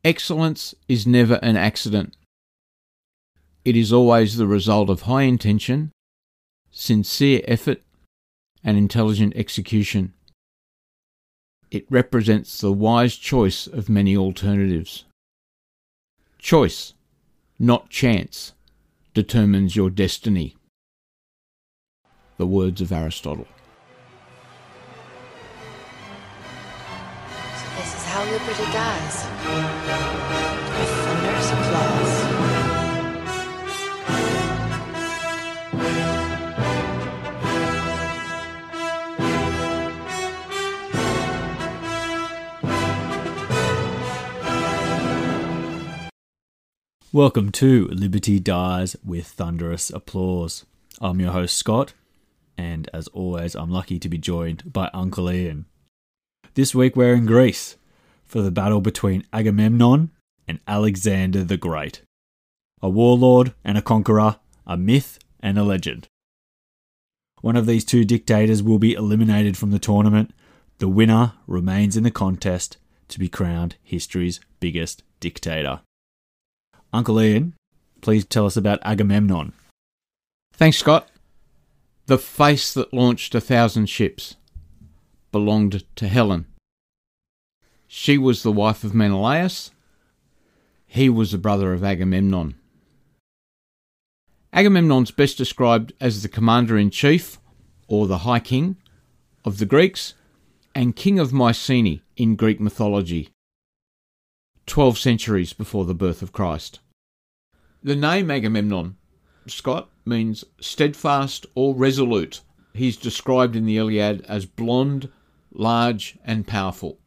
Excellence is never an accident. It is always the result of high intention, sincere effort, and intelligent execution. It represents the wise choice of many alternatives. Choice, not chance, determines your destiny. The words of Aristotle. So this is how liberty dies. With thunderous applause. Welcome to Liberty Dies with Thunderous Applause. I'm your host Scott, and as always I'm lucky to be joined by Uncle Ian. This week we're in Greece for the battle between Agamemnon and Alexander the Great. A warlord and a conqueror, a myth and a legend. One of these two dictators will be eliminated from the tournament. The winner remains in the contest to be crowned history's biggest dictator. Uncle Ian, please tell us about Agamemnon. Thanks, Scott. The face that launched 1,000 ships belonged to Helen. She was the wife of Menelaus. He was the brother of Agamemnon. Agamemnon's best described as the commander-in-chief, or the High King, of the Greeks, and King of Mycenae in Greek mythology, 12 centuries before the birth of Christ. The name Agamemnon, Scott, means steadfast or resolute. He's described in the Iliad as blonde, large and powerful.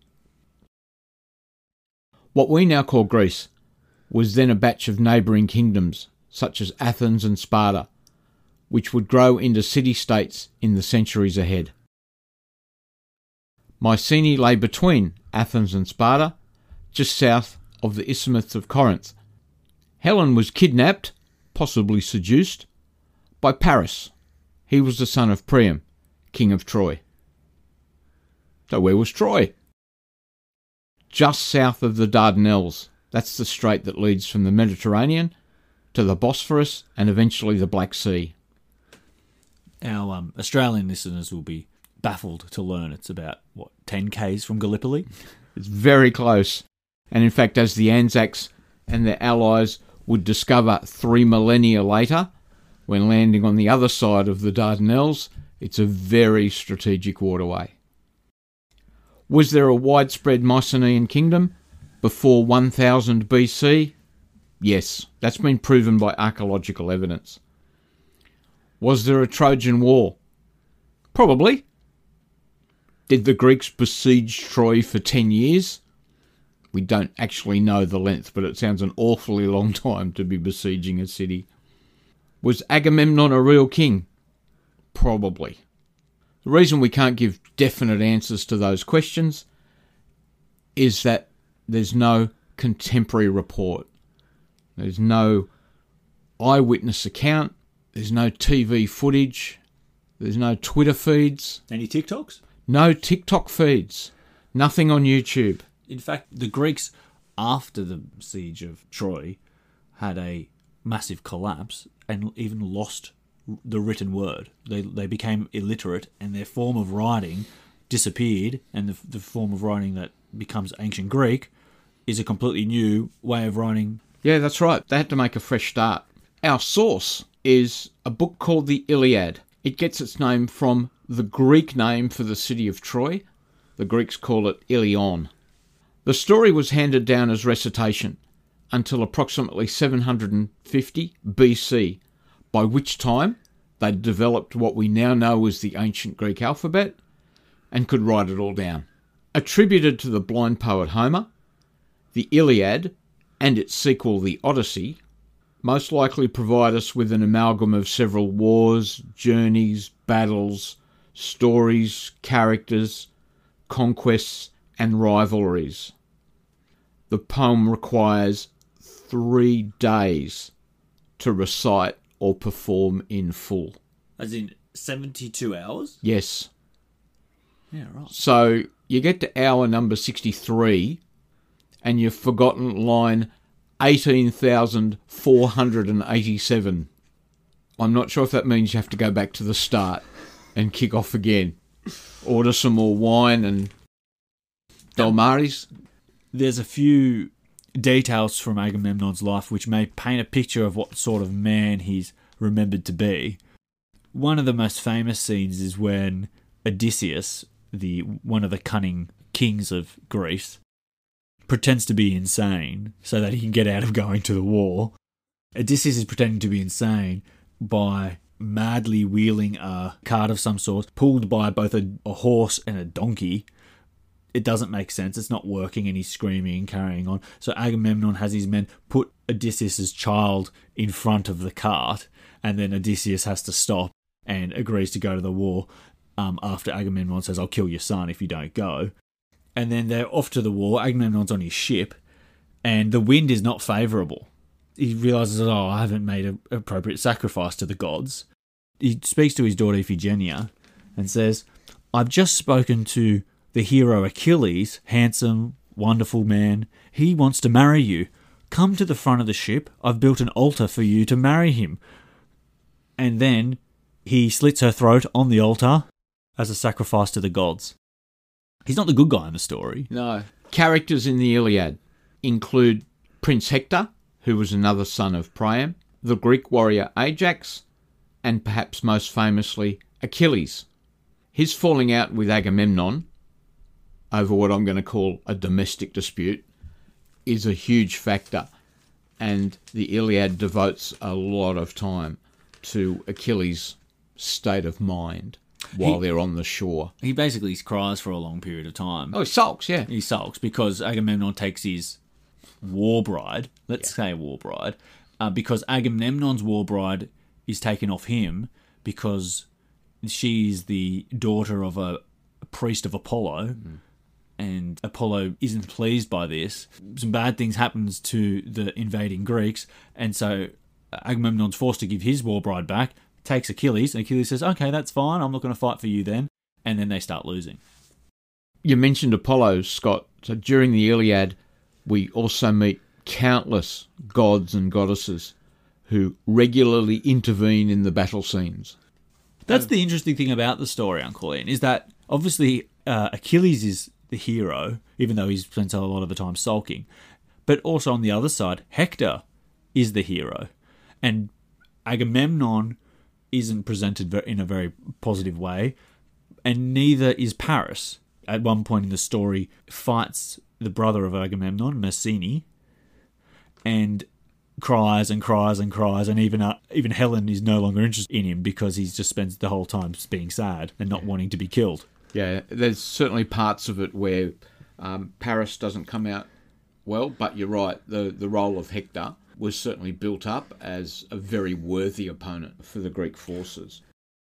What we now call Greece was then a batch of neighbouring kingdoms, such as Athens and Sparta, which would grow into city-states in the centuries ahead. Mycenae lay between Athens and Sparta, just south of the Isthmus of Corinth. Helen was kidnapped, possibly seduced, by Paris. He was the son of Priam, king of Troy. So where was Troy? Just south of the Dardanelles. That's the strait that leads from the Mediterranean to the Bosphorus and eventually the Black Sea. Our Australian listeners will be baffled to learn it's about, 10 k's from Gallipoli? It's very close. And in fact, as the Anzacs and their allies would discover 3 millennia later, when landing on the other side of the Dardanelles, it's a very strategic waterway. Was there a widespread Mycenaean kingdom before 1000 BC? Yes, that's been proven by archaeological evidence. Was there a Trojan War? Probably. Did the Greeks besiege Troy for 10 years? We don't actually know the length, but it sounds an awfully long time to be besieging a city. Was Agamemnon a real king? Probably. The reason we can't give definite answers to those questions is that there's no contemporary report. There's no eyewitness account. There's no TV footage. There's no Twitter feeds. Any TikToks? No TikTok feeds. Nothing on YouTube. In fact, the Greeks, after the siege of Troy, had a massive collapse and even lost the written word. They became illiterate and their form of writing disappeared, and the form of writing that becomes ancient Greek is a completely new way of writing. Yeah, that's right. They had to make a fresh start. Our source is a book called the Iliad. It gets its name from the Greek name for the city of Troy. The Greeks call it Ilion. The story was handed down as recitation until approximately 750 BC, by which time they'd developed what we now know as the ancient Greek alphabet and could write it all down. Attributed to the blind poet Homer, the Iliad and its sequel the Odyssey most likely provide us with an amalgam of several wars, journeys, battles, stories, characters, conquests and rivalries. The poem requires 3 days to recite or perform in full. As in 72 hours? Yes. Yeah, right. So you get to hour number 63 and you've forgotten line 18,487. I'm not sure if that means you have to go back to the start and kick off again. Order some more wine and Dolmaris. There's a few details from Agamemnon's life which may paint a picture of what sort of man he's remembered to be. One of the most famous scenes is when Odysseus, one of the cunning kings of Greece, pretends to be insane so that he can get out of going to the war. Odysseus is pretending to be insane by madly wheeling a cart of some sort, pulled by both a horse and a donkey. It doesn't make sense. It's not working, and he's screaming and carrying on. So Agamemnon has his men put Odysseus' child in front of the cart, and then Odysseus has to stop and agrees to go to the war after Agamemnon says, "I'll kill your son if you don't go." And then they're off to the war. Agamemnon's on his ship, and the wind is not favourable. He realises, I haven't made an appropriate sacrifice to the gods. He speaks to his daughter Iphigenia and says, "I've just spoken to the hero Achilles, handsome, wonderful man. He wants to marry you. Come to the front of the ship. I've built an altar for you to marry him." And then he slits her throat on the altar as a sacrifice to the gods. He's not the good guy in the story. No. Characters in the Iliad include Prince Hector, who was another son of Priam, the Greek warrior Ajax, and perhaps most famously Achilles. His falling out with Agamemnon over what I'm going to call a domestic dispute is a huge factor, and the Iliad devotes a lot of time to Achilles' state of mind while they're on the shore. He basically cries for a long period of time. Oh, he sulks, yeah. He sulks because Agamemnon takes his war bride, say war bride, because Agamemnon's war bride is taken off him because she's the daughter of a priest of Apollo, and Apollo isn't pleased by this. Some bad things happens to the invading Greeks, and so Agamemnon's forced to give his war bride back, takes Achilles, and Achilles says, "Okay, that's fine, I'm not going to fight for you then," and then they start losing. You mentioned Apollo, Scott. So during the Iliad, we also meet countless gods and goddesses who regularly intervene in the battle scenes. That's the interesting thing about the story, Uncle Ian, is that obviously Achilles is the hero, even though he spends a lot of the time sulking. But also on the other side, Hector is the hero. And Agamemnon isn't presented in a very positive way, and neither is Paris. At one point in the story, fights the brother of Agamemnon, Mycenae, and cries and cries and cries, and even Helen is no longer interested in him because he just spends the whole time being sad and not wanting to be killed. Yeah, there's certainly parts of it where Paris doesn't come out well, but you're right, the role of Hector was certainly built up as a very worthy opponent for the Greek forces.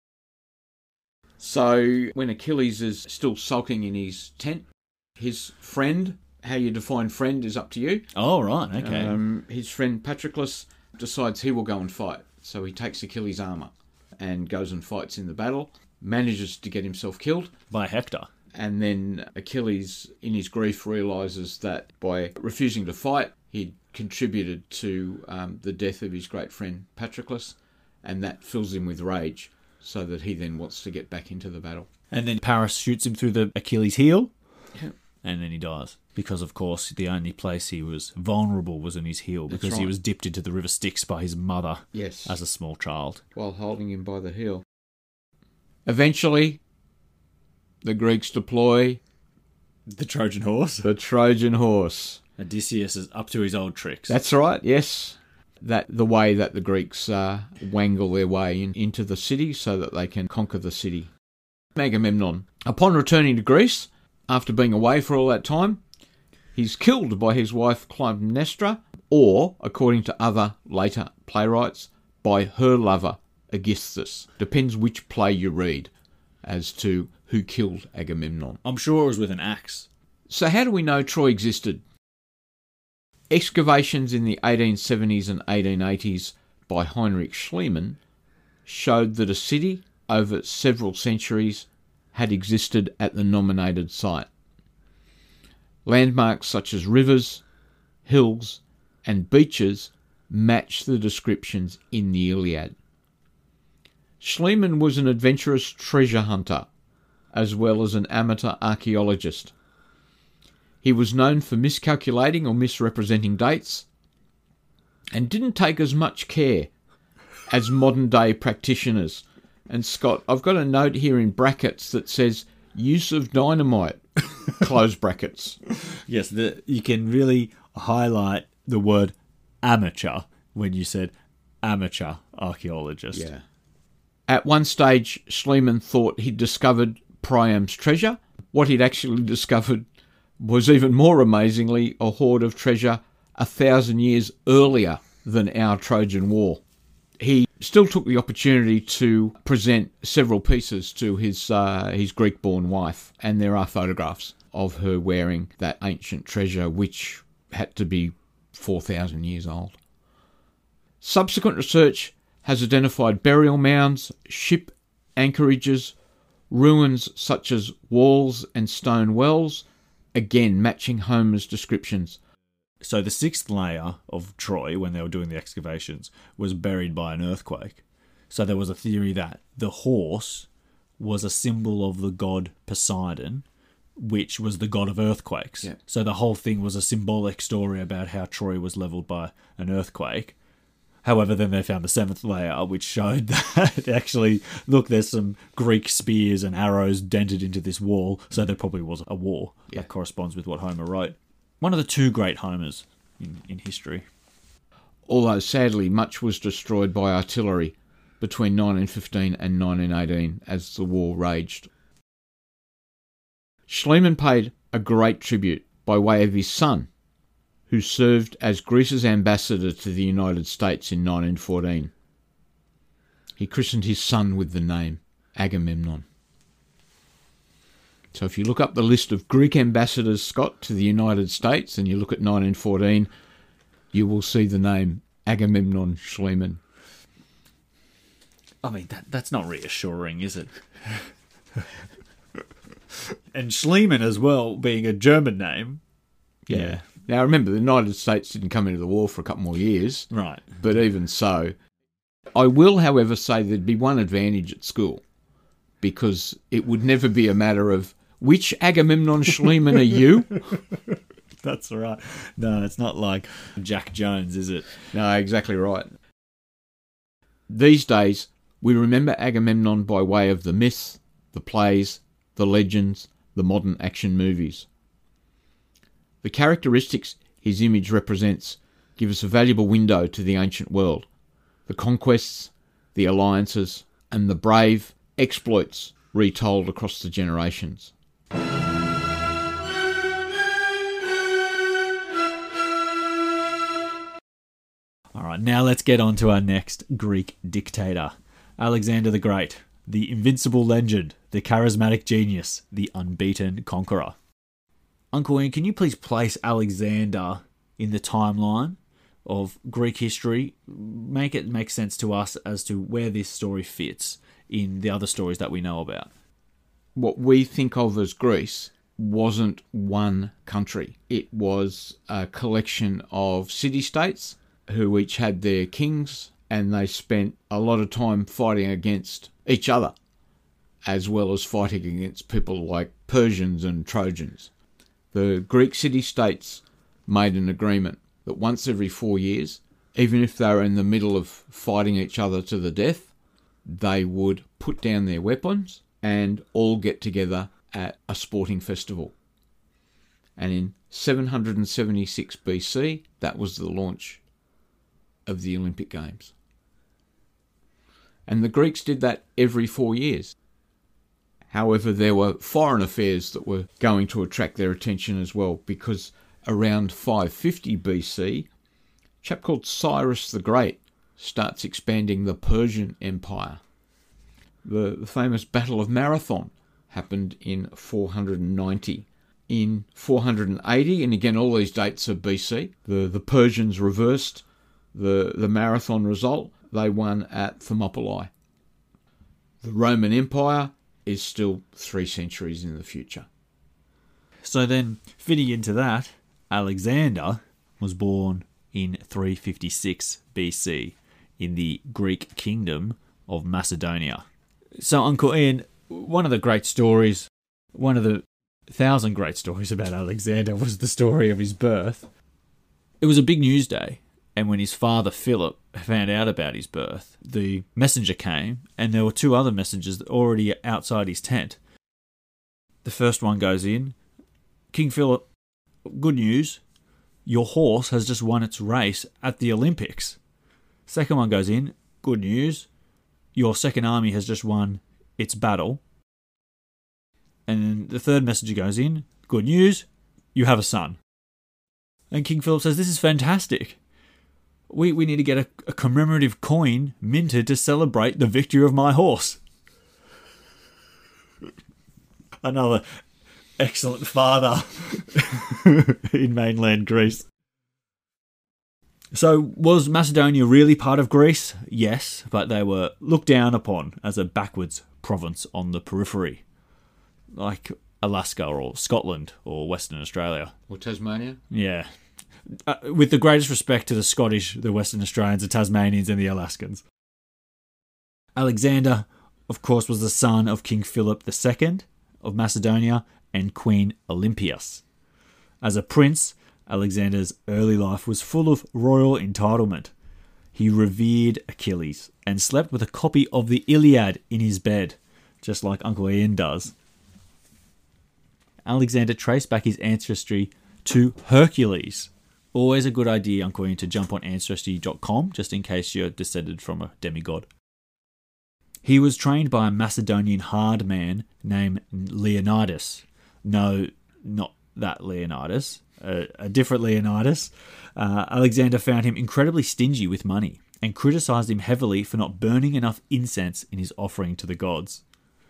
So when Achilles is still sulking in his tent, his friend, how you define friend is up to you. Oh, right, okay. His friend Patroclus decides he will go and fight. So he takes Achilles' armour and goes and fights in the battle, manages to get himself killed. By Hector. And then Achilles, in his grief, realises that by refusing to fight, he'd contributed to the death of his great friend Patroclus, and that fills him with rage, so that he then wants to get back into the battle. And then Paris shoots him through the Achilles' heel, Yeah. and then he dies. Because, of course, the only place he was vulnerable was in his heel, because he was dipped into the river Styx by his mother as a small child. While holding him by the heel. Eventually, the Greeks deploy The Trojan horse. the Trojan horse. Odysseus is up to his old tricks. That's right, yes. That the way that the Greeks wangle their way into the city so that they can conquer the city. Agamemnon, upon returning to Greece, after being away for all that time, he's killed by his wife Clytemnestra, or, according to other later playwrights, by her lover Aegisthus. Depends which play you read as to who killed Agamemnon. I'm sure it was with an axe. So how do we know Troy existed? Excavations in the 1870s and 1880s by Heinrich Schliemann showed that a city over several centuries had existed at the nominated site. Landmarks such as rivers, hills, and beaches match the descriptions in the Iliad. Schliemann was an adventurous treasure hunter, as well as an amateur archaeologist. He was known for miscalculating or misrepresenting dates, and didn't take as much care as modern-day practitioners. And Scott, I've got a note here in brackets that says, use of dynamite, close brackets. Yes, you can really highlight the word amateur when you said amateur archaeologist. Yeah. At one stage, Schliemann thought he'd discovered Priam's treasure. What he'd actually discovered was, even more amazingly, a hoard of treasure 1,000 years earlier than our Trojan War. He still took the opportunity to present several pieces to his Greek-born wife, and there are photographs of her wearing that ancient treasure, which had to be 4,000 years old. Subsequent research has identified burial mounds, ship anchorages, ruins such as walls and stone wells, again matching Homer's descriptions. So the sixth layer of Troy, when they were doing the excavations, was buried by an earthquake. So there was a theory that the horse was a symbol of the god Poseidon, which was the god of earthquakes. Yeah. So the whole thing was a symbolic story about how Troy was leveled by an earthquake. However, then they found the seventh layer, which showed that actually, look, there's some Greek spears and arrows dented into this wall, so there probably was a war. Yeah. That corresponds with what Homer wrote. One of the two great Homers in history. Although, sadly, much was destroyed by artillery between 1915 and 1918 as the war raged. Schliemann paid a great tribute by way of his son, who served as Greece's ambassador to the United States in 1914. He christened his son with the name Agamemnon. So if you look up the list of Greek ambassadors, Scott, to the United States, and you look at 1914, you will see the name Agamemnon Schliemann. I mean, that's not reassuring, is it? And Schliemann as well, being a German name. Yeah. Now, remember, the United States didn't come into the war for a couple more years. Right. But even so, I will, however, say there'd be one advantage at school, because it would never be a matter of, which Agamemnon Schliemann are you? That's right. No, it's not like Jack Jones, is it? No, exactly right. These days, we remember Agamemnon by way of the myths, the plays, the legends, the modern action movies. The characteristics his image represents give us a valuable window to the ancient world, the conquests, the alliances, and the brave exploits retold across the generations. All right, now let's get on to our next Greek dictator, Alexander the Great, the invincible legend, the charismatic genius, the unbeaten conqueror. Uncle Ian, can you please place Alexander in the timeline of Greek history? Make it make sense to us as to where this story fits in the other stories that we know about. What we think of as Greece wasn't one country. It was a collection of city-states who each had their kings, and they spent a lot of time fighting against each other, as well as fighting against people like Persians and Trojans. The Greek city-states made an agreement that once every 4 years, even if they were in the middle of fighting each other to the death, they would put down their weapons and all get together at a sporting festival. And in 776 BC, that was the launch of the Olympic Games. And the Greeks did that every 4 years. However, there were foreign affairs that were going to attract their attention as well, because around 550 BC, a chap called Cyrus the Great starts expanding the Persian Empire. The famous Battle of Marathon happened in 490. In 480, and again all these dates are BC, the Persians reversed the marathon result. They won at Thermopylae. The Roman Empire is still 3 centuries in the future. So then, fitting into that, Alexander was born in 356 BC in the Greek kingdom of Macedonia. So, Uncle Ian, one of the great stories, one of the 1,000 great stories about Alexander was the story of his birth. It was a big news day, and when his father Philip found out about his birth, the messenger came, and there were 2 other messengers already outside his tent. The first one goes in, King Philip, good news, your horse has just won its race at the Olympics. Second one goes in, good news, your second army has just won its battle. And then the third messenger goes in, good news, you have a son. And King Philip says, this is fantastic. We need to get a commemorative coin minted to celebrate the victory of my horse. Another excellent father in mainland Greece. So, was Macedonia really part of Greece? Yes, but they were looked down upon as a backwards province on the periphery, like Alaska or Scotland or Western Australia. Or Tasmania? Yeah. With the greatest respect to the Scottish, the Western Australians, the Tasmanians and the Alaskans. Alexander, of course, was the son of King Philip II of Macedonia and Queen Olympias. As a prince, Alexander's early life was full of royal entitlement. He revered Achilles and slept with a copy of the Iliad in his bed, just like Uncle Ian does. Alexander traced back his ancestry to Hercules. Always a good idea, Uncle Ian, to jump on ancestry.com, just in case you're descended from a demigod. He was trained by a Macedonian hard man named Leonidas. No, not that Leonidas. A different Leonidas. Alexander found him incredibly stingy with money and criticised him heavily for not burning enough incense in his offering to the gods.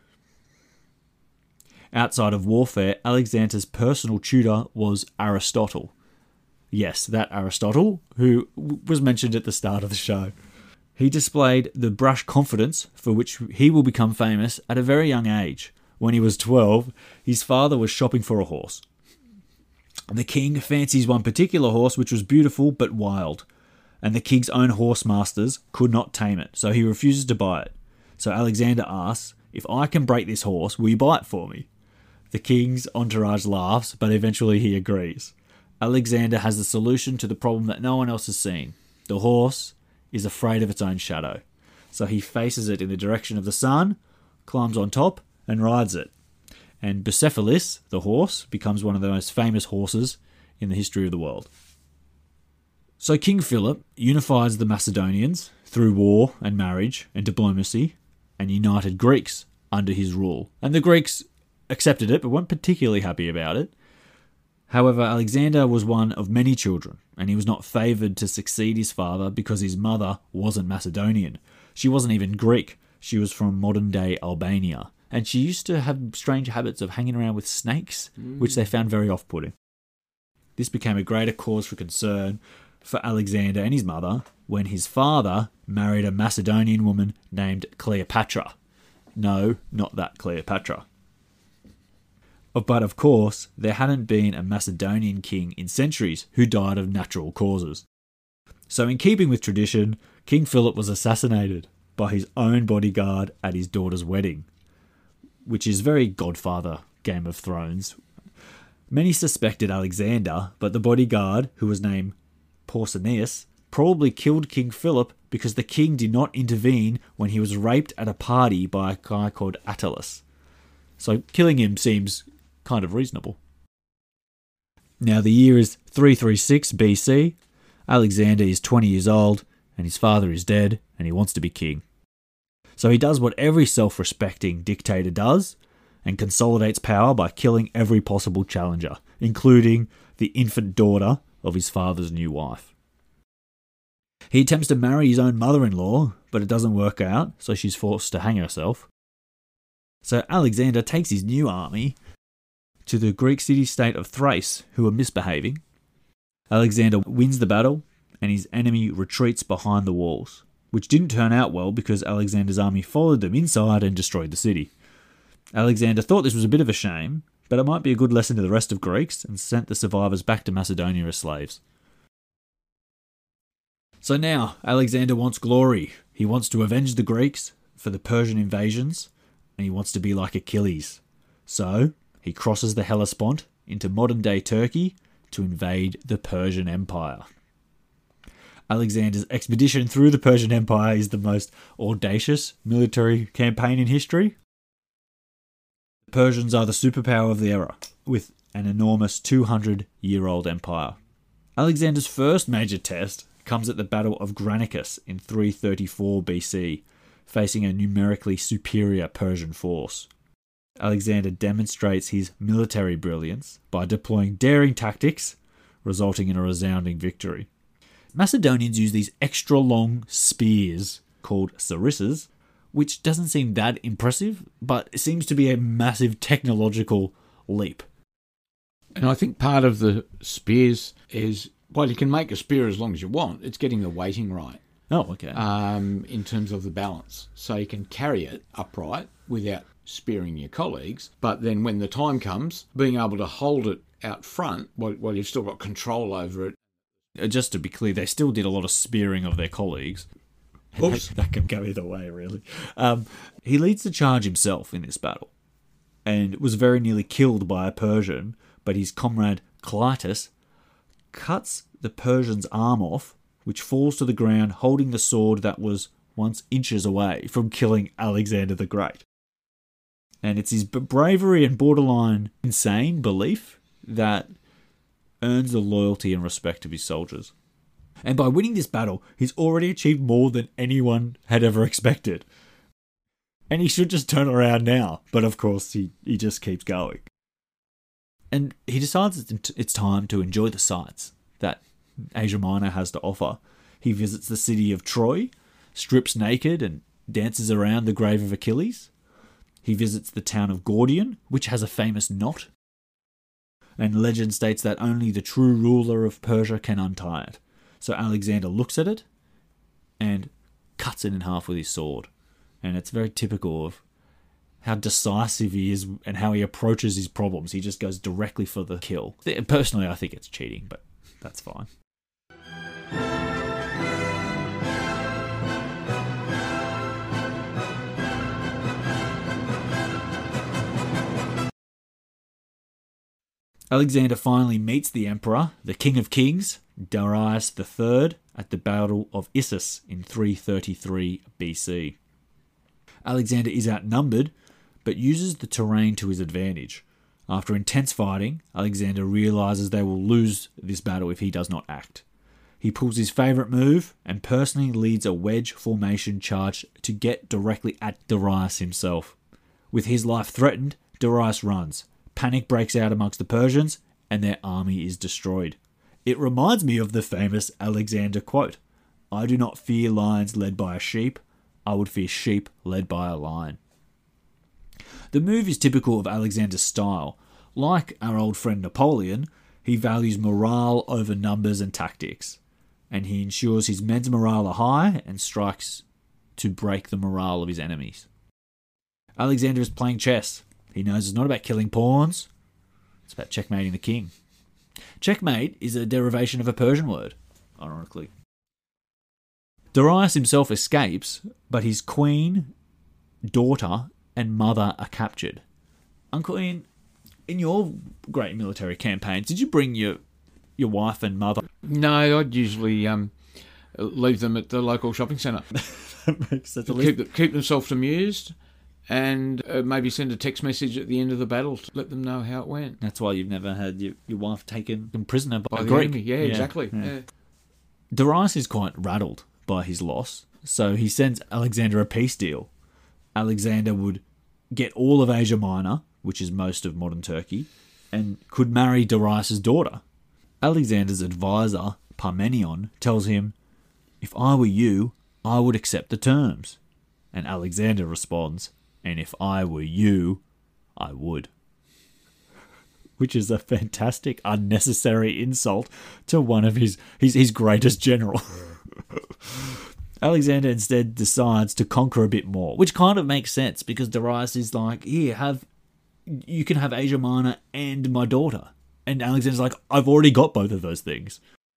Outside of warfare, Alexander's personal tutor was Aristotle. Yes, that Aristotle, who was mentioned at the start of the show. He displayed the brash confidence for which he will become famous at a very young age. When he was 12, his father was shopping for a horse. The king fancies one particular horse which was beautiful but wild, and the king's own horse masters could not tame it, so he refuses to buy it. So Alexander asks, if I can break this horse, will you buy it for me? The king's entourage laughs, but eventually he agrees. Alexander has the solution to the problem that no one else has seen. The horse is afraid of its own shadow, so he faces it in the direction of the sun, climbs on top, and rides it. And Bucephalus, the horse, becomes one of the most famous horses in the history of the world. So King Philip unifies the Macedonians through war and marriage and diplomacy, and united Greeks under his rule. And the Greeks accepted it, but weren't particularly happy about it. However, Alexander was one of many children, and he was not favoured to succeed his father because his mother wasn't Macedonian. She wasn't even Greek. She was from modern-day Albania. And she used to have strange habits of hanging around with snakes, which they found very off-putting. This became a greater cause for concern for Alexander and his mother when his father married a Macedonian woman named Cleopatra. No, not that Cleopatra. But of course, there hadn't been a Macedonian king in centuries who died of natural causes. So in keeping with tradition, King Philip was assassinated by his own bodyguard at his daughter's wedding, which is very Godfather Game of Thrones. Many suspected Alexander, but the bodyguard, who was named Pausanias, probably killed King Philip because the king did not intervene when he was raped at a party by a guy called Attalus. So killing him seems kind of reasonable. Now the year is 336 BC. Alexander is 20 years old, and his father is dead, and he wants to be king. So he does what every self-respecting dictator does, and consolidates power by killing every possible challenger, including the infant daughter of his father's new wife. He attempts to marry his own mother-in-law, but it doesn't work out, so she's forced to hang herself. So Alexander takes his new army to the Greek city-state of Thrace, who are misbehaving. Alexander wins the battle, and his enemy retreats behind the walls, which didn't turn out well because Alexander's army followed them inside and destroyed the city. Alexander thought this was a bit of a shame, but it might be a good lesson to the rest of Greeks and sent the survivors back to Macedonia as slaves. So now, Alexander wants glory. He wants to avenge the Greeks for the Persian invasions, and he wants to be like Achilles. So, he crosses the Hellespont into modern-day Turkey to invade the Persian Empire. Alexander's expedition through the Persian Empire is the most audacious military campaign in history. The Persians are the superpower of the era, with an enormous 200-year-old empire. Alexander's first major test comes at the Battle of Granicus in 334 BC, facing a numerically superior Persian force. Alexander demonstrates his military brilliance by deploying daring tactics, resulting in a resounding victory. Macedonians use these extra long spears called sarissas, which doesn't seem that impressive, but it seems to be a massive technological leap. And I think part of the spears is, well, you can make a spear as long as you want. It's getting the weighting right. Oh, okay. In terms of the balance. So you can carry it upright without spearing your colleagues, but then when the time comes, being able to hold it out front while you've still got control over it. Just to be clear, they still did a lot of spearing of their colleagues. Oops. That can go either way, really. He leads the charge himself in this battle, and was very nearly killed by a Persian, but his comrade Clytus cuts the Persian's arm off, which falls to the ground holding the sword that was once inches away from killing Alexander the Great. And it's his bravery and borderline insane belief that earns the loyalty and respect of his soldiers. And by winning this battle, he's already achieved more than anyone had ever expected. And he should just turn around now, but of course he just keeps going. And he decides it's time to enjoy the sights that Asia Minor has to offer. He visits the city of Troy, strips naked and dances around the grave of Achilles. He visits the town of Gordion, which has a famous knot. And legend states that only the true ruler of Persia can untie it. So Alexander looks at it and cuts it in half with his sword. And it's very typical of how decisive he is and how he approaches his problems. He just goes directly for the kill. Personally, I think it's cheating, but that's fine. Alexander finally meets the emperor, the king of kings, Darius III, at the Battle of Issus in 333 BC. Alexander is outnumbered, but uses the terrain to his advantage. After intense fighting, Alexander realizes they will lose this battle if he does not act. He pulls his favorite move and personally leads a wedge formation charge to get directly at Darius himself. With his life threatened, Darius runs. Panic breaks out amongst the Persians, and their army is destroyed. It reminds me of the famous Alexander quote, "I do not fear lions led by a sheep, I would fear sheep led by a lion." The move is typical of Alexander's style. Like our old friend Napoleon, he values morale over numbers and tactics, and he ensures his men's morale are high and strikes to break the morale of his enemies. Alexander is playing chess. He knows it's not about killing pawns, it's about checkmating the king. Checkmate is a derivation of a Persian word, ironically. Darius himself escapes, but his queen, daughter, and mother are captured. Uncle Ian, in your great military campaigns, did you bring your wife and mother? No, I'd usually leave them at the local shopping centre. That makes sense. Keep themselves amused, and maybe send a text message at the end of the battle to let them know how it went. That's why you've never had your wife taken prisoner by a the Greek. enemy. Yeah, exactly. Yeah. Darius is quite rattled by his loss, so he sends Alexander a peace deal. Alexander would get all of Asia Minor, which is most of modern Turkey, and could marry Darius's daughter. Alexander's advisor, Parmenion, tells him, "If I were you, I would accept the terms." And Alexander responds, "And if I were you, I would." Which is a fantastic, unnecessary insult to one of his greatest general. Alexander instead decides to conquer a bit more, which kind of makes sense because Darius is like, "Here, have you can have Asia Minor and my daughter. And Alexander's like, I've already got both of those things.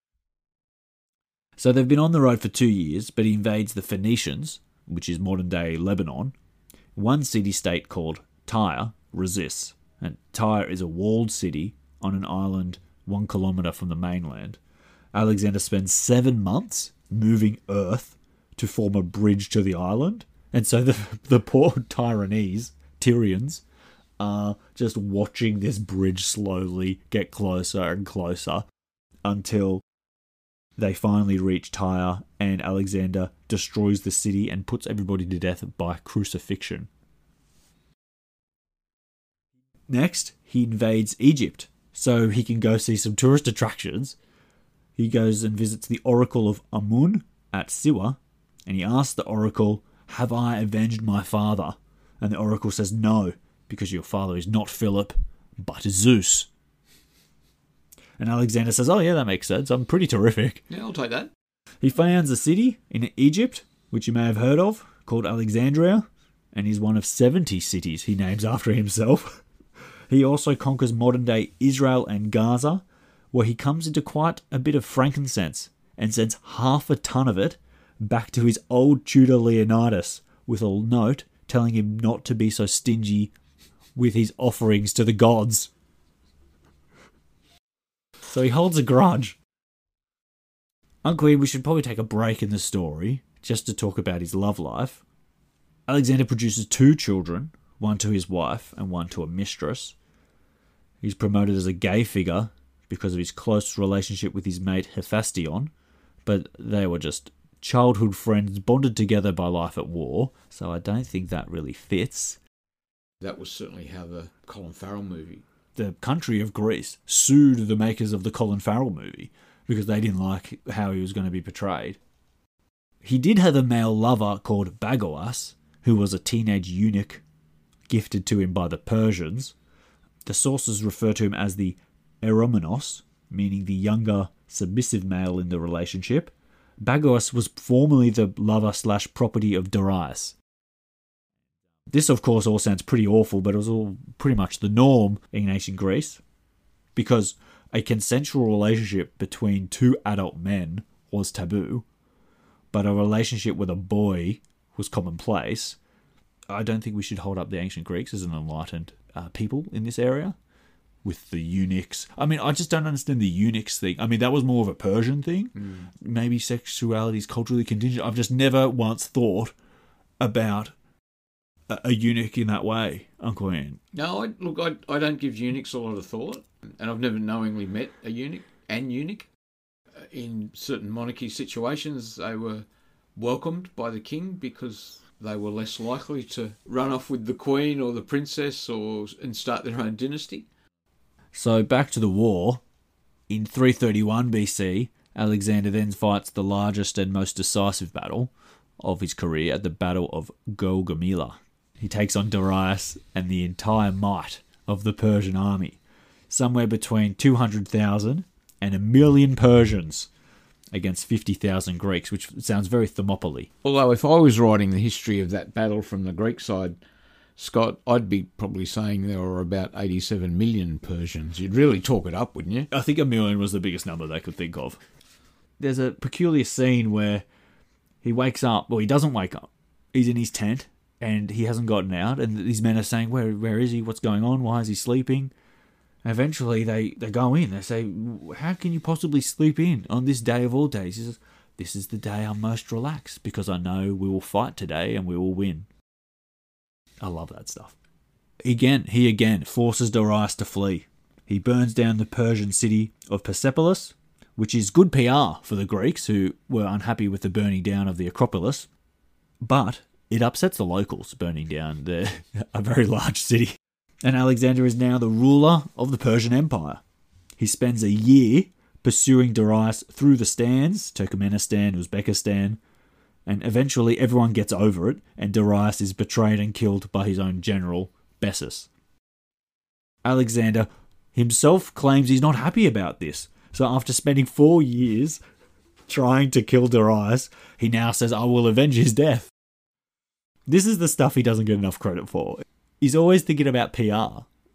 So they've been on the road for 2 years, but he invades the Phoenicians, which is modern-day Lebanon. One city-state called Tyre resists. And Tyre is a walled city on an island 1 kilometre from the mainland. Alexander spends 7 months moving earth to form a bridge to the island. And so the poor Tyrians are just watching this bridge slowly get closer and closer until they finally reach Tyre, and Alexander destroys the city and puts everybody to death by crucifixion. Next, he invades Egypt so he can go see some tourist attractions. He goes and visits the Oracle of Amun at Siwa, and he asks the Oracle, "Have I avenged my father?" And the Oracle says, "No, because your father is not Philip, but Zeus." And Alexander says, "Oh yeah, that makes sense. I'm pretty terrific." Yeah, I'll take that. He founds a city in Egypt, which you may have heard of, called Alexandria, and is one of 70 cities he names after himself. He also conquers modern-day Israel and Gaza, where he comes into quite a bit of frankincense and sends half a ton of it back to his old tutor Leonidas with a note telling him not to be so stingy with his offerings to the gods. So he holds a grudge. Uncle Ian, we should probably take a break in the story just to talk about his love life. Alexander produces 2 children, one to his wife and one to a mistress. He's promoted as a gay figure because of his close relationship with his mate Hephaestion, but they were just childhood friends bonded together by life at war, so I don't think that really fits. That was certainly how the Colin Farrell movie. The country of Greece sued the makers of the Colin Farrell movie because they didn't like how he was going to be portrayed. He did have a male lover called Bagoas, who was a teenage eunuch gifted to him by the Persians. The sources refer to him as the Eromenos, meaning the younger, submissive male in the relationship. Bagoas was formerly the lover/property of Darius. This, of course, all sounds pretty awful, but it was all pretty much the norm in ancient Greece, because a consensual relationship between 2 adult men was taboo, but a relationship with a boy was commonplace. I don't think we should hold up the ancient Greeks as an enlightened people in this area, with the eunuchs. I mean, I just don't understand the eunuchs thing. I mean, that was more of a Persian thing. Maybe sexuality is culturally contingent. I've just never once thought about a eunuch in that way, Uncle Ian. No, I don't give eunuchs a lot of thought, and I've never knowingly met a eunuch. In certain monarchy situations, they were welcomed by the king because they were less likely to run off with the queen or the princess and start their own dynasty. So back to the war. In 331 BC, Alexander then fights the largest and most decisive battle of his career at the Battle of Gaugamela. He takes on Darius and the entire might of the Persian army, somewhere between 200,000 and 1,000,000 Persians against 50,000 Greeks, which sounds very Thermopylae. Although if I was writing the history of that battle from the Greek side, Scott, I'd be probably saying there were about 87 million Persians. You'd really talk it up, wouldn't you? I think 1,000,000 was the biggest number they could think of. There's a peculiar scene where he wakes up, well, he doesn't wake up. He's in his tent, and he hasn't gotten out, and these men are saying, where is he? What's going on? Why is he sleeping? And eventually they go in. They say, how can you possibly sleep in on this day of all days? He says, this is the day I'm most relaxed, because I know we will fight today and we will win. I love that stuff. He again forces Darius to flee. He burns down the Persian city of Persepolis, which is good PR for the Greeks, who were unhappy with the burning down of the Acropolis. But it upsets the locals, burning down a very large city. And Alexander is now the ruler of the Persian Empire. He spends a year pursuing Darius through the stands, Turkmenistan, Uzbekistan, and eventually everyone gets over it, and Darius is betrayed and killed by his own general, Bessus. Alexander himself claims he's not happy about this. So after spending 4 years trying to kill Darius, he now says, I will avenge his death. This is the stuff he doesn't get enough credit for. He's always thinking about PR.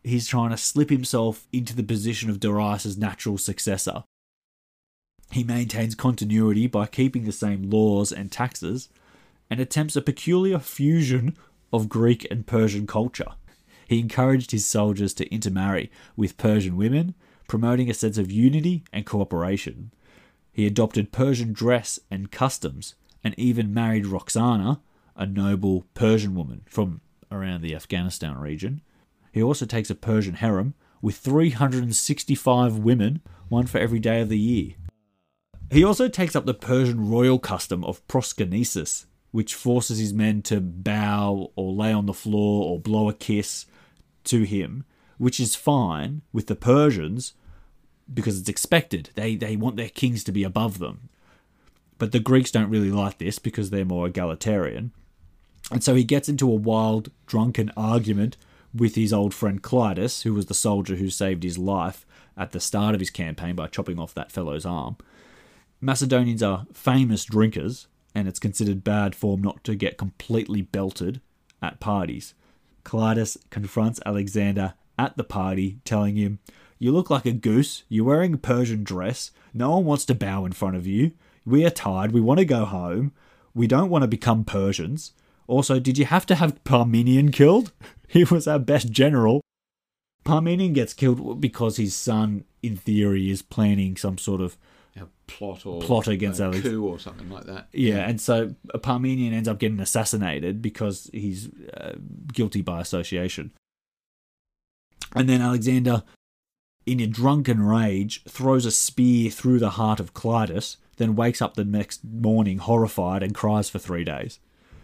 he's trying to slip himself into the position of Darius' natural successor. He maintains continuity by keeping the same laws and taxes, and attempts a peculiar fusion of Greek and Persian culture. He encouraged his soldiers to intermarry with Persian women, promoting a sense of unity and cooperation. He adopted Persian dress and customs, and even married Roxana, a noble Persian woman from around the Afghanistan region. He also takes a Persian harem with 365 women, one for every day of the year. He also takes up the Persian royal custom of proskynesis, which forces his men to bow or lay on the floor or blow a kiss to him, which is fine with the Persians because it's expected. They want their kings to be above them. But the Greeks don't really like this because they're more egalitarian. And so he gets into a wild, drunken argument with his old friend Clytus, who was the soldier who saved his life at the start of his campaign by chopping off that fellow's arm. Macedonians are famous drinkers, and it's considered bad form not to get completely belted at parties. Clytus confronts Alexander at the party, telling him, "You look like a goose, you're wearing a Persian dress, no one wants to bow in front of you, we are tired, we want to go home, we don't want to become Persians. Also, did you have to have Parmenion killed? He was our best general." Parmenion gets killed because his son, in theory, is planning some sort of A plot against a coup or something like that. Yeah, and so Parmenion ends up getting assassinated because he's guilty by association. And then Alexander, in a drunken rage, throws a spear through the heart of Clytus, then wakes up the next morning horrified and cries for 3 days.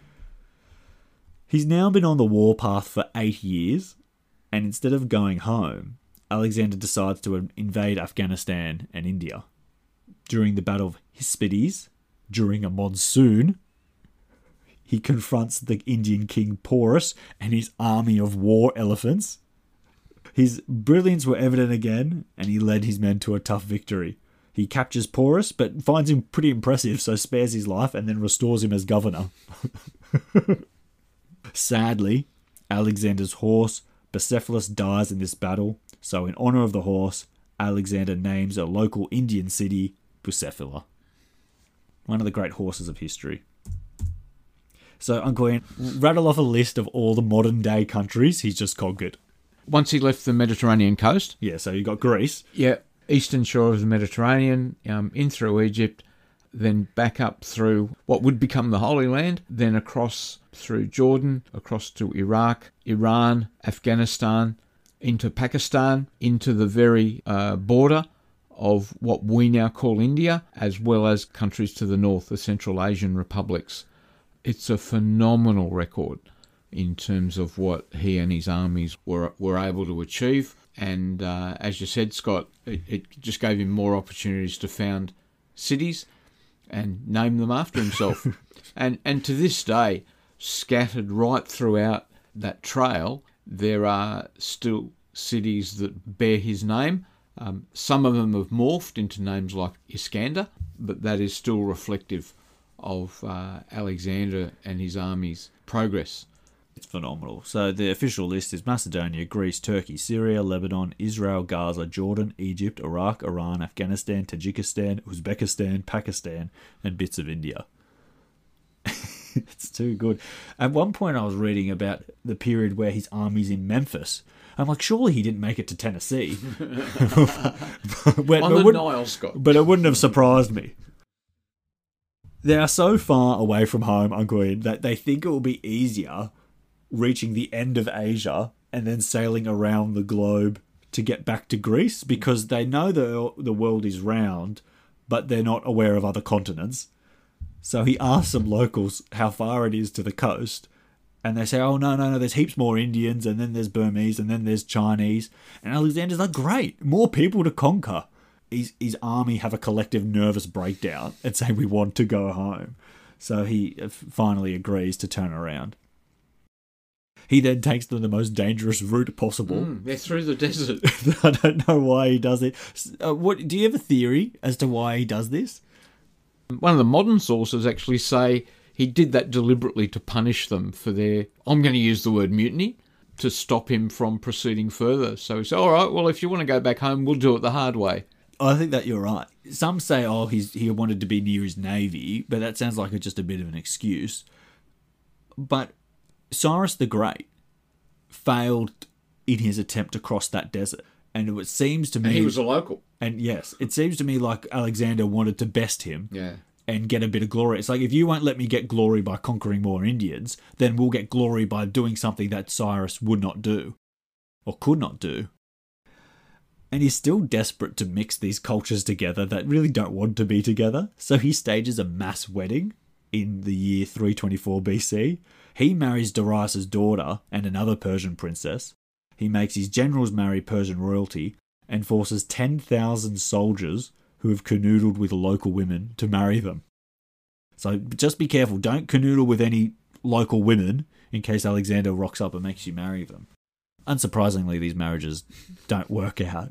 He's now been on the warpath for 8 years, and instead of going home, Alexander decides to invade Afghanistan and India. During the Battle of Hyspides, during a monsoon, he confronts the Indian king Porus and his army of war elephants. His brilliance were evident again, and he led his men to a tough victory. He captures Porus, but finds him pretty impressive, so spares his life and then restores him as governor. Sadly, Alexander's horse, Bucephalus, dies in this battle, so in honour of the horse, Alexander names a local Indian city Bucephala. One of the great horses of history. So, Uncle Ian, rattle off a list of all the modern day countries he's just conquered. Once he left the Mediterranean coast. Yeah, so you got Greece. Yeah, eastern shore of the Mediterranean, in through Egypt, then back up through what would become the Holy Land, then across through Jordan, across to Iraq, Iran, Afghanistan, into Pakistan, into the very border of what we now call India, as well as countries to the north, the Central Asian republics. It's a phenomenal record in terms of what he and his armies were able to achieve. And as you said, Scott, it just gave him more opportunities to found cities and name them after himself. and to this day, scattered right throughout that trail, there are still cities that bear his name. Some of them have morphed into names like Iskander, but that is still reflective of Alexander and his army's progress. It's phenomenal. So the official list is Macedonia, Greece, Turkey, Syria, Lebanon, Israel, Gaza, Jordan, Egypt, Iraq, Iran, Afghanistan, Tajikistan, Uzbekistan, Pakistan, and bits of India. It's too good. At one point I was reading about the period where his army's in Memphis. I'm like, surely he didn't make it to Tennessee. On the Nile, Scott. But it wouldn't have surprised me. They are so far away from home, Uncle Ian, that they think it will be easier reaching the end of Asia and then sailing around the globe to get back to Greece, because they know the world is round, but they're not aware of other continents. So he asks some locals how far it is to the coast, and they say, oh, no, there's heaps more Indians, and then there's Burmese, and then there's Chinese. And Alexander's like, great, more people to conquer. His army have a collective nervous breakdown and say, we want to go home. So he finally agrees to turn around. He then takes them the most dangerous route possible. They're through the desert. I don't know why he does it. Do you have a theory as to why he does this? One of the modern sources actually say he did that deliberately to punish them for their, I'm going to use the word mutiny, to stop him from proceeding further. So he said, all right, well, if you want to go back home, we'll do it the hard way. I think that you're right. Some say, he wanted to be near his navy, but that sounds like just a bit of an excuse. But Cyrus the Great failed in his attempt to cross that desert. And it seems to me... And he was a local. And yes, it seems to me like Alexander wanted to best him. Yeah. And get a bit of glory. It's like, if you won't let me get glory by conquering more Indians, then we'll get glory by doing something that Cyrus would not do. Or could not do. And he's still desperate to mix these cultures together that really don't want to be together. So he stages a mass wedding in the year 324 BC. He marries Darius' daughter and another Persian princess. He makes his generals marry Persian royalty and forces 10,000 soldiers who have canoodled with local women to marry them. So just be careful. Don't canoodle with any local women in case Alexander rocks up and makes you marry them. Unsurprisingly, these marriages don't work out.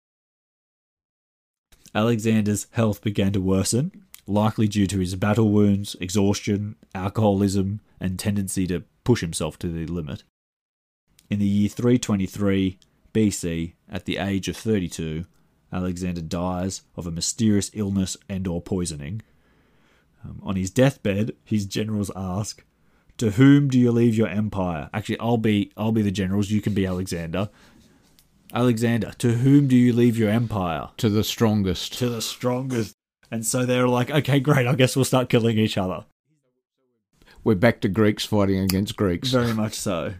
Alexander's health began to worsen, likely due to his battle wounds, exhaustion, alcoholism, and tendency to push himself to the limit. In the year 323 BC, at the age of 32, Alexander dies of a mysterious illness and/or poisoning. On his deathbed, his generals ask, "To whom do you leave your empire?" Actually, I'll be the generals. You can be Alexander. Alexander, to whom do you leave your empire? To the strongest. To the strongest. And so they're like, okay, great. I guess we'll start killing each other. We're back to Greeks fighting against Greeks. Very much so.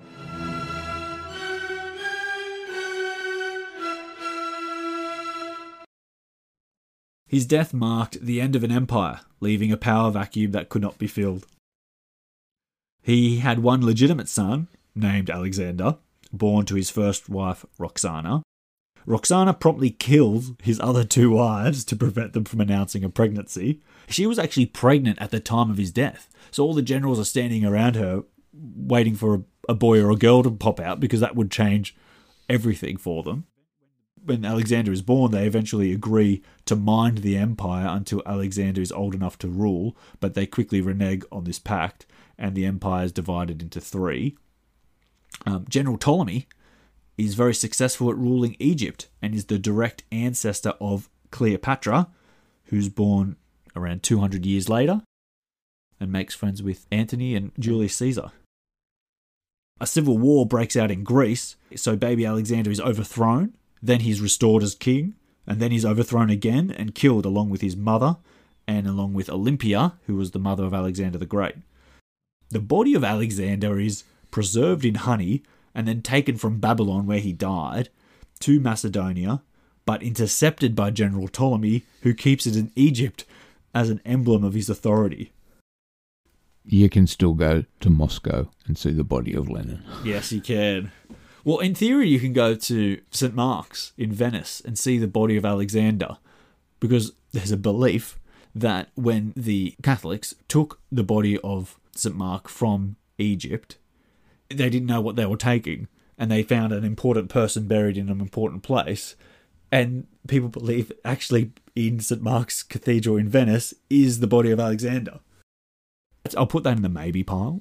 His death marked the end of an empire, leaving a power vacuum that could not be filled. He had one legitimate son, named Alexander, born to his first wife, Roxana. Roxana promptly killed his other two wives to prevent them from announcing a pregnancy. She was actually pregnant at the time of his death, so all the generals are standing around her waiting for a boy or a girl to pop out because that would change everything for them. When Alexander is born, they eventually agree to mind the empire until Alexander is old enough to rule, but they quickly renege on this pact, and the empire is divided into three. General Ptolemy is very successful at ruling Egypt and is the direct ancestor of Cleopatra, who's born around 200 years later and makes friends with Antony and Julius Caesar. A civil war breaks out in Greece, so baby Alexander is overthrown. Then he's restored as king, and then he's overthrown again and killed along with his mother and along with Olympia, who was the mother of Alexander the Great. The body of Alexander is preserved in honey and then taken from Babylon, where he died, to Macedonia, but intercepted by General Ptolemy, who keeps it in Egypt as an emblem of his authority. You can still go to Moscow and see the body of Lenin. Yes, you can. Well, in theory, you can go to St. Mark's in Venice and see the body of Alexander, because there's a belief that when the Catholics took the body of St. Mark from Egypt, they didn't know what they were taking, and they found an important person buried in an important place, and people believe actually in St. Mark's Cathedral in Venice is the body of Alexander. I'll put that in the maybe pile.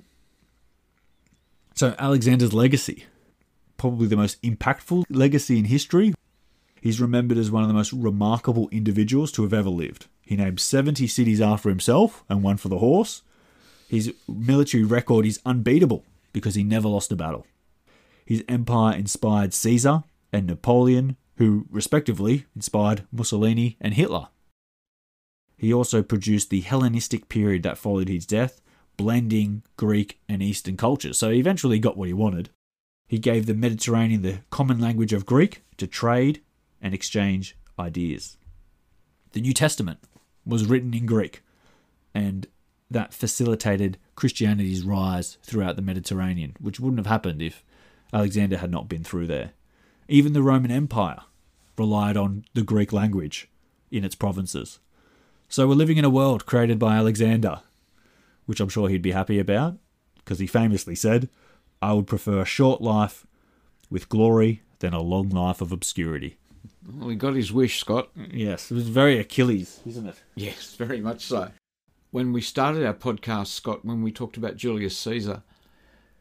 So Alexander's legacy. Probably the most impactful legacy in history. He's remembered as one of the most remarkable individuals to have ever lived. He named 70 cities after himself and one for the horse. His military record is unbeatable because he never lost a battle. His empire inspired Caesar and Napoleon, who respectively inspired Mussolini and Hitler. He also produced the Hellenistic period that followed his death, blending Greek and Eastern cultures. So he eventually got what he wanted. He gave the Mediterranean the common language of Greek to trade and exchange ideas. The New Testament was written in Greek, and that facilitated Christianity's rise throughout the Mediterranean, which wouldn't have happened if Alexander had not been through there. Even the Roman Empire relied on the Greek language in its provinces. So we're living in a world created by Alexander, which I'm sure he'd be happy about, because he famously said, "I would prefer a short life with glory than a long life of obscurity." Well, he got his wish, Scott. Yes, it was very Achilles, isn't it? Yes, very much so. When we started our podcast, Scott, when we talked about Julius Caesar,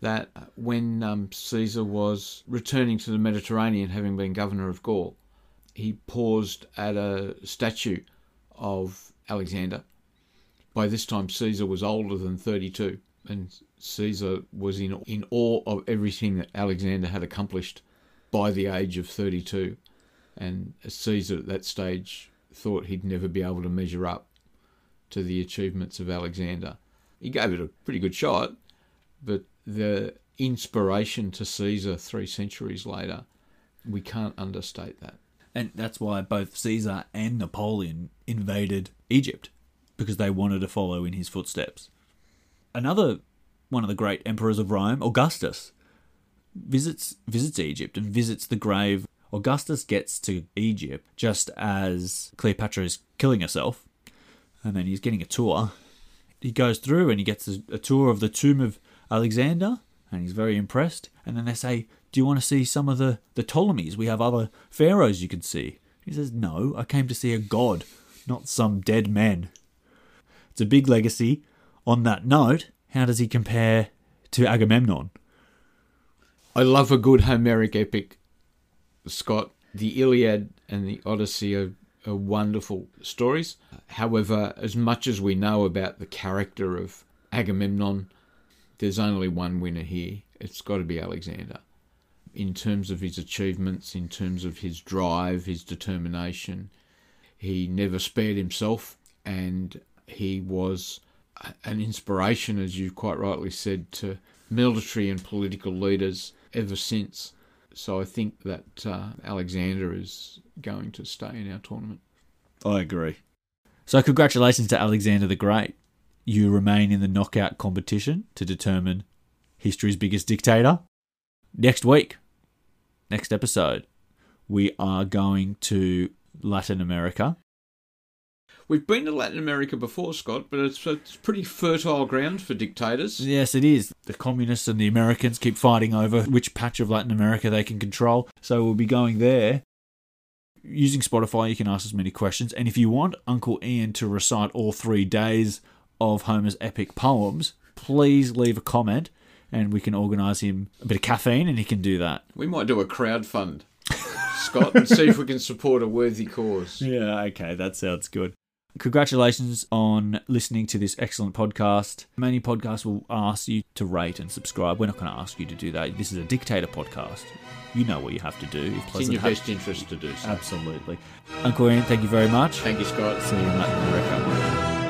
that when Caesar was returning to the Mediterranean, having been governor of Gaul, he paused at a statue of Alexander. By this time, Caesar was older than 32, and Caesar was in awe of everything that Alexander had accomplished by the age of 32. And Caesar at that stage thought he'd never be able to measure up to the achievements of Alexander. He gave it a pretty good shot, but the inspiration to Caesar 3 centuries later, we can't understate that. And that's why both Caesar and Napoleon invaded Egypt, because they wanted to follow in his footsteps. Another one of the great emperors of Rome, Augustus, visits Egypt and visits the grave. Augustus gets to Egypt just as Cleopatra is killing herself, and then he's getting a tour. He goes through and he gets a tour of the tomb of Alexander, and he's very impressed. And then they say, do you want to see some of the Ptolemies? We have other pharaohs you can see. He says, no, I came to see a god, not some dead men. It's a big legacy. On that note, how does he compare to Agamemnon? I love a good Homeric epic, Scott. The Iliad and the Odyssey are wonderful stories. However, as much as we know about the character of Agamemnon, there's only one winner here. It's got to be Alexander. In terms of his achievements, in terms of his drive, his determination, he never spared himself, and he was an inspiration, as you quite rightly said, to military and political leaders ever since. So I think that Alexander is going to stay in our tournament. I agree. So congratulations to Alexander the Great. You remain in the knockout competition to determine history's biggest dictator. Next week, next episode, we are going to Latin America. We've been to Latin America before, Scott, but it's pretty fertile ground for dictators. Yes, it is. The communists and the Americans keep fighting over which patch of Latin America they can control. So we'll be going there. Using Spotify, you can ask us many questions. And if you want Uncle Ian to recite all 3 days of Homer's epic poems, please leave a comment and we can organise him a bit of caffeine and he can do that. We might do a crowdfund, Scott, and see if we can support a worthy cause. Yeah, okay, that sounds good. Congratulations on listening to this excellent podcast. Many podcasts will ask you to rate and subscribe. We're not going to ask you to do that. This is a dictator podcast. You know what you have to do. It's in your best interest to do so. Absolutely. Uncle Ian, thank you very much. Thank you, Scott. See you in Latin America.